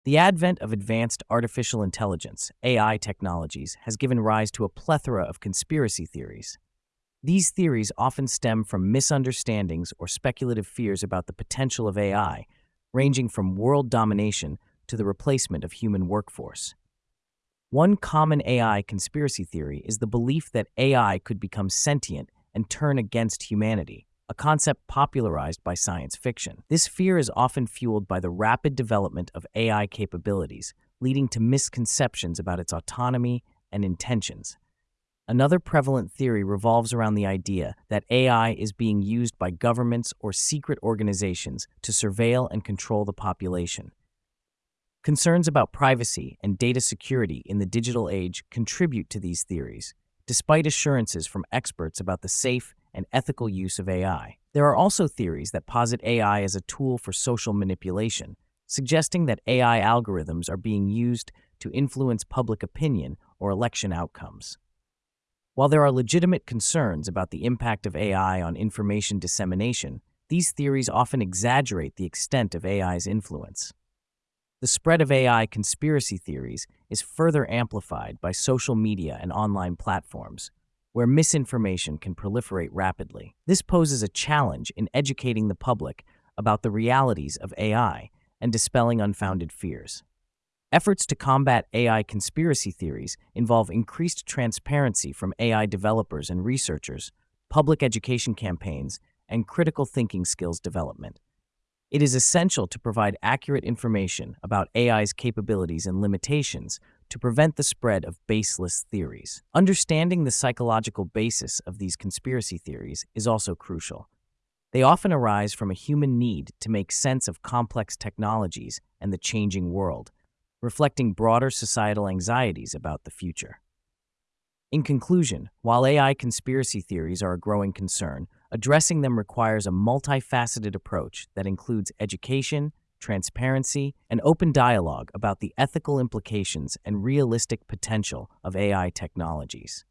The advent of advanced artificial intelligence, AI technologies, has given rise to a plethora of conspiracy theories. These theories often stem from misunderstandings or speculative fears about the potential of AI, ranging from world domination to the replacement of human workforce. One common AI conspiracy theory is the belief that AI could become sentient and turn against humanity, a concept popularized by science fiction. This fear is often fueled by the rapid development of AI capabilities, leading to misconceptions about its autonomy and intentions. Another prevalent theory revolves around the idea that AI is being used by governments or secret organizations to surveil and control the population. Concerns about privacy and data security in the digital age contribute to these theories, despite assurances from experts about the safe and ethical use of AI. There are also theories that posit AI as a tool for social manipulation, suggesting that AI algorithms are being used to influence public opinion or election outcomes. While there are legitimate concerns about the impact of AI on information dissemination, these theories often exaggerate the extent of AI's influence. The spread of AI conspiracy theories is further amplified by social media and online platforms, where misinformation can proliferate rapidly. This poses a challenge in educating the public about the realities of AI and dispelling unfounded fears. Efforts to combat AI conspiracy theories involve increased transparency from AI developers and researchers, public education campaigns, and critical thinking skills development. It is essential to provide accurate information about AI's capabilities and limitations to prevent the spread of baseless theories. Understanding the psychological basis of these conspiracy theories is also crucial. They often arise from a human need to make sense of complex technologies and the changing world, reflecting broader societal anxieties about the future. In conclusion, while AI conspiracy theories are a growing concern, addressing them requires a multifaceted approach that includes education, transparency, and open dialogue about the ethical implications and realistic potential of AI technologies.